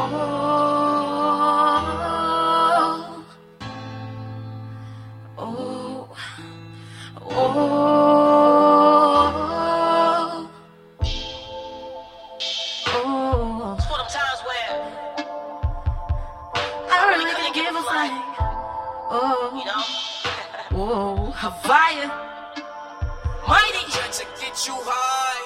Havaya, mighty to get you high.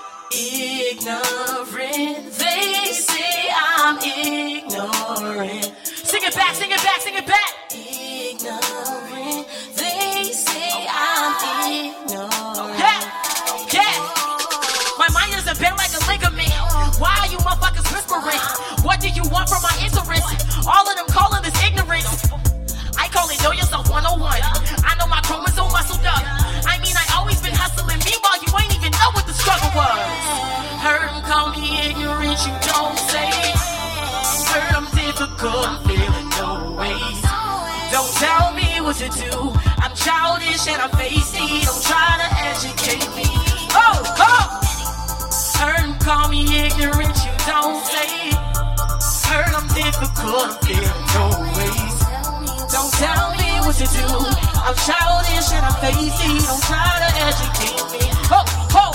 Ignorant, they say I'm ignorant. Sing it back, sing it back, sing it back. Ignorant, they say I'm ignorant. Yeah, my mind is a bent like a ligament. Why are you motherfuckers whispering? What do you want from my interest? All of them calling this ignorance. I call it know yourself 101. I know my chromosome muscled up. I mean, I always been hustling. Meanwhile, you ain't even know what the struggle was. Heard them call me ignorant, you don't say. Heard I'm difficult, I'm feeling no ways. Don't tell me what to do. I'm childish and I'm feisty. Don't try to educate me. Oh, oh. Heard them call me ignorant, you don't say. Heard I'm difficult, I'm feeling no ways. Don't tell me what to do. I'm childish and I'm feisty. Don't try to educate me. Oh, oh.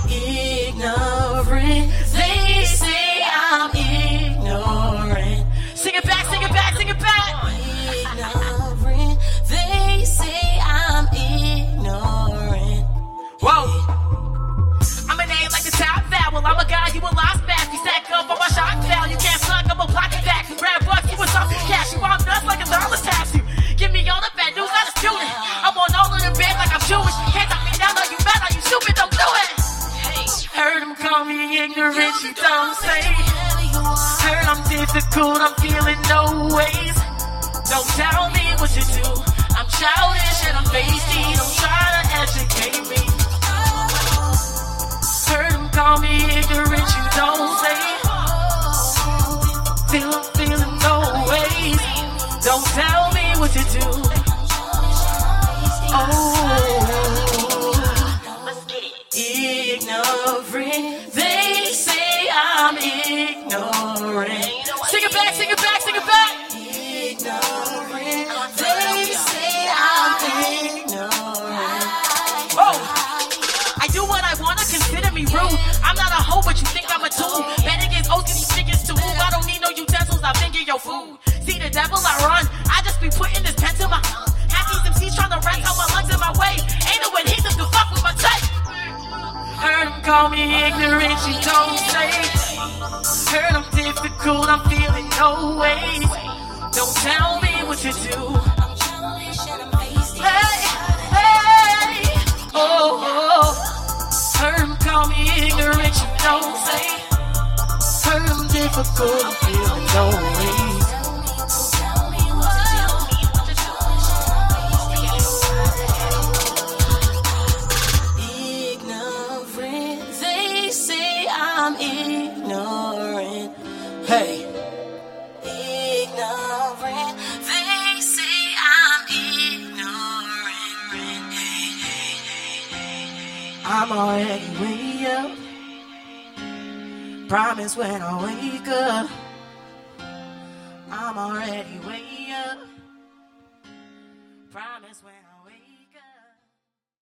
Ignorant. They say I'm ignorant. Sing it back, sing it back, sing it back. Ignorant. They say I'm ignorant. Whoa. I'm an A like the top vowel. I'm a guy, you a lost back. You stack up on my shock value. You can't suck, I'm a pocket back. You grab bucks, you a soft cash. You want nuts like a dollar tax. You give me all the bad news, not a student. I'm on all of the bed like I'm Jewish. Can't talk me down, are you mad, are you stupid, don't do it. Heard them call me ignorant, you don't say. Heard I'm difficult, I'm feeling no ways. Don't tell me what to do. I'm childish and I'm feisty. Don't try to educate me. Heard them call me ignorant, you don't say. Feeling no ways. Don't tell me what to do. Oh, let's get it. Ignorant. They say I'm ignorant. Sing it back, sing it back, sing it back. Ignorant. They say I'm ignorant. Oh, I do what I wanna, consider me rude. I'm not a hoe, but you think I'm a tool. Better get O's to these chickens to move. I don't need no utensils, I'll finger your food. See the devil I run, I just be putting this pen to my half these MCs trying to rent out my lungs in my way. Ain't no adhesive to fuck with my tape. Heard them call me ignorant, you don't say. Heard I'm difficult, I'm feeling no ways. Don't tell me what to do. Hey, hey, oh, oh. Heard them call me ignorant, you don't say. Heard I'm difficult, I'm feeling no ways. I'm ignorant. Hey. Ignorant. They say I'm ignorant. I'm already way up. Promise when I wake up. I'm already way up. Promise when I wake up.